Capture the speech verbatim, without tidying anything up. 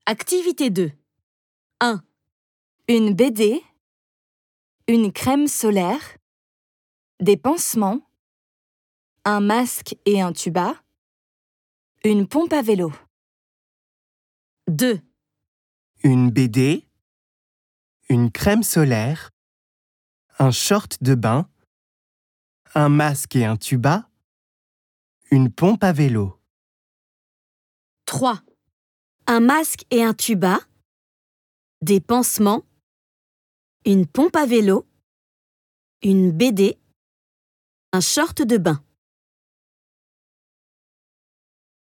Activité deux. un. Une B D, une crème solaire, des pansements, un masque et un tuba, une pompe à vélo. deux. Une B D, une crème solaire, un short de bain, un masque et un tuba, une pompe à vélo. trois. Un masque et un tuba, des pansements, une pompe à vélo, une B D, un short de bain.